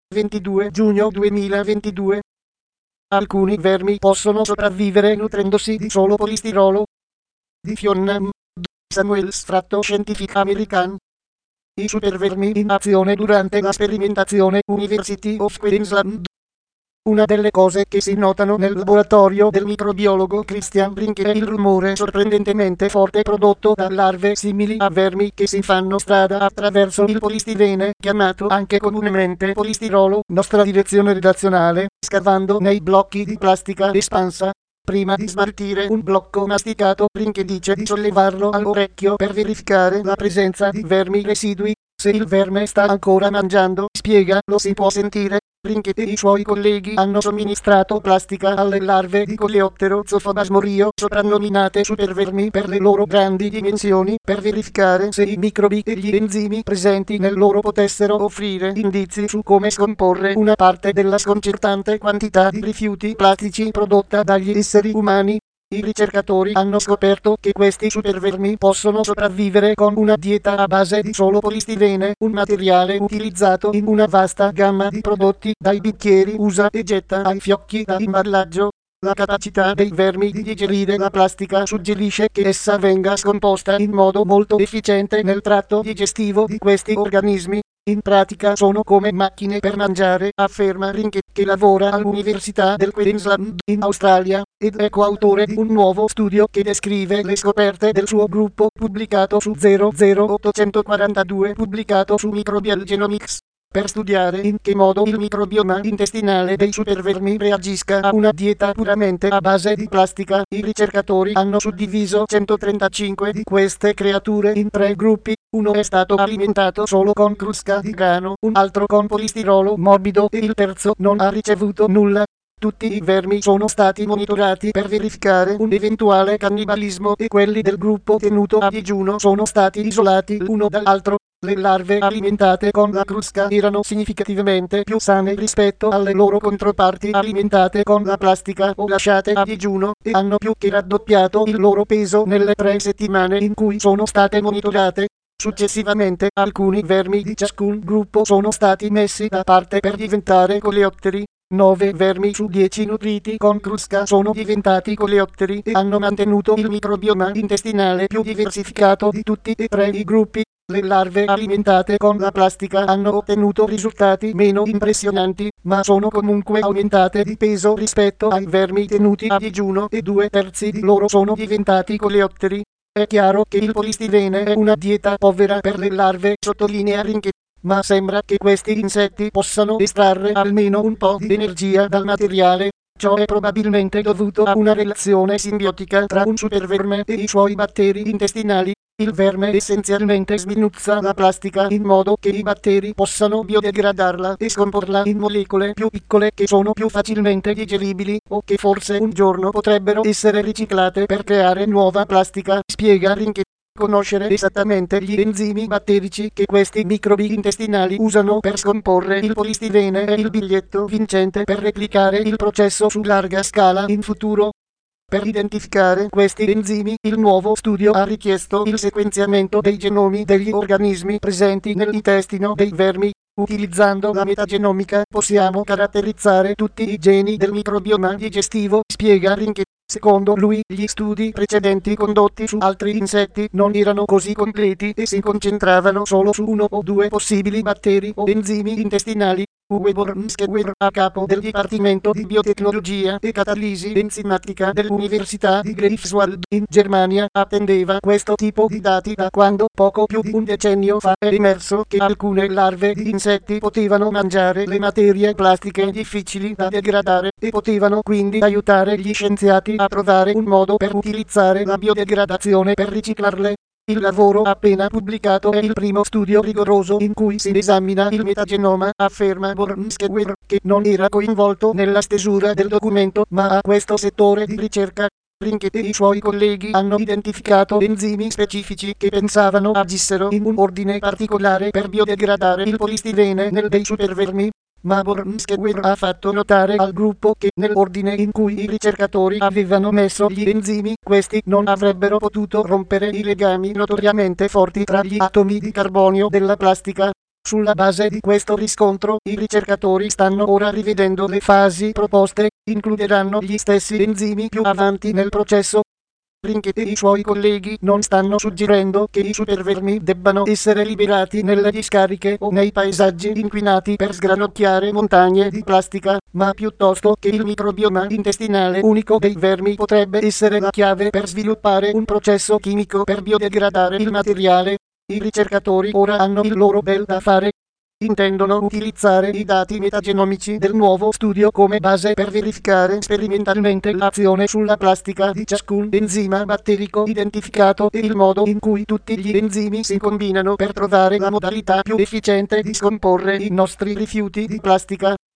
22 giugno 2022. Alcuni vermi possono sopravvivere nutrendosi di solo polistirolo. Di Fiona M. Samuels, tratto Scientific American. I supervermi in azione durante la sperimentazione University of Queensland. Una delle cose che si notano nel laboratorio del microbiologo Christian Brink è il rumore sorprendentemente forte prodotto da larve simili a vermi che si fanno strada attraverso il polistirene, chiamato anche comunemente polistirolo. Nostra direzione redazionale, scavando nei blocchi di plastica espansa. Prima di smaltire un blocco masticato, Brink dice di sollevarlo all'orecchio per verificare la presenza di vermi residui. Se il verme sta ancora mangiando, spiega, lo si può sentire. Brink e i suoi colleghi hanno somministrato plastica alle larve di Coleoptero zoophobasmorio, soprannominate supervermi per le loro grandi dimensioni, per verificare se i microbi e gli enzimi presenti nel loro potessero offrire indizi su come scomporre una parte della sconcertante quantità di rifiuti plastici prodotta dagli esseri umani. I ricercatori hanno scoperto che questi supervermi possono sopravvivere con una dieta a base di solo polistirene, un materiale utilizzato in una vasta gamma di prodotti, dai bicchieri usa e getta ai fiocchi da imballaggio. La capacità dei vermi di digerire la plastica suggerisce che essa venga scomposta in modo molto efficiente nel tratto digestivo di questi organismi. In pratica sono come macchine per mangiare, afferma Brink, che lavora all'Università del Queensland in Australia, ed è coautore di un nuovo studio che descrive le scoperte del suo gruppo, pubblicato su 00842, pubblicato su Microbial Genomics. Per studiare in che modo il microbioma intestinale dei supervermi reagisca a una dieta puramente a base di plastica, i ricercatori hanno suddiviso 135 di queste creature in 3 gruppi. Uno è stato alimentato solo con crusca di grano, un altro con polistirolo morbido e il terzo non ha ricevuto nulla. Tutti i vermi sono stati monitorati per verificare un eventuale cannibalismo e quelli del gruppo tenuto a digiuno sono stati isolati l'uno dall'altro. Le larve alimentate con la crusca erano significativamente più sane rispetto alle loro controparti alimentate con la plastica o lasciate a digiuno, e hanno più che raddoppiato il loro peso nelle 3 settimane in cui sono state monitorate. Successivamente, alcuni vermi di ciascun gruppo sono stati messi da parte per diventare coleotteri. 9 vermi su 10 nutriti con crusca sono diventati coleotteri e hanno mantenuto il microbioma intestinale più diversificato di tutti e 3 i gruppi. Le larve alimentate con la plastica hanno ottenuto risultati meno impressionanti, ma sono comunque aumentate di peso rispetto ai vermi tenuti a digiuno e 2/3 di loro sono diventati coleotteri. È chiaro che il polistirene è una dieta povera per le larve, sottolinea Brink, ma sembra che questi insetti possano estrarre almeno un po' di energia dal materiale. Ciò è probabilmente dovuto a una relazione simbiotica tra un superverme e i suoi batteri intestinali. Il verme essenzialmente sminuzza la plastica in modo che i batteri possano biodegradarla e scomporla in molecole più piccole che sono più facilmente digeribili, o che forse un giorno potrebbero essere riciclate per creare nuova plastica, spiega Brink. Conoscere esattamente gli enzimi batterici che questi microbi intestinali usano per scomporre il polistirene è il biglietto vincente per replicare il processo su larga scala in futuro. Per identificare questi enzimi, il nuovo studio ha richiesto il sequenziamento dei genomi degli organismi presenti nell'intestino dei vermi. Utilizzando la metagenomica possiamo caratterizzare tutti i geni del microbioma digestivo, spiega Brink. Secondo lui, gli studi precedenti condotti su altri insetti non erano così completi e si concentravano solo su 1 o 2 possibili batteri o enzimi intestinali. Uwe Bornskeuer, a capo del Dipartimento di Biotecnologia e Catalisi Enzimatica dell'Università di Greifswald in Germania, attendeva questo tipo di dati da quando, poco più di un decennio fa, è emerso che alcune larve di insetti potevano mangiare le materie plastiche difficili da degradare, e potevano quindi aiutare gli scienziati a trovare un modo per utilizzare la biodegradazione per riciclarle. Il lavoro appena pubblicato è il primo studio rigoroso in cui si esamina il metagenoma, afferma Bornskeuer, che non era coinvolto nella stesura del documento ma a questo settore di ricerca. Brink e i suoi colleghi hanno identificato enzimi specifici che pensavano agissero in un ordine particolare per biodegradare il polistirene dei supervermi. Ma Bornskeuer ha fatto notare al gruppo che nell'ordine in cui i ricercatori avevano messo gli enzimi, questi non avrebbero potuto rompere i legami notoriamente forti tra gli atomi di carbonio della plastica. Sulla base di questo riscontro, i ricercatori stanno ora rivedendo le fasi proposte, includeranno gli stessi enzimi più avanti nel processo. Rinke e i suoi colleghi non stanno suggerendo che i supervermi debbano essere liberati nelle discariche o nei paesaggi inquinati per sgranocchiare montagne di plastica, ma piuttosto che il microbioma intestinale unico dei vermi potrebbe essere la chiave per sviluppare un processo chimico per biodegradare il materiale. I ricercatori ora hanno il loro bel da fare. Intendono utilizzare i dati metagenomici del nuovo studio come base per verificare sperimentalmente l'azione sulla plastica di ciascun enzima batterico identificato e il modo in cui tutti gli enzimi si combinano per trovare la modalità più efficiente di scomporre i nostri rifiuti di plastica.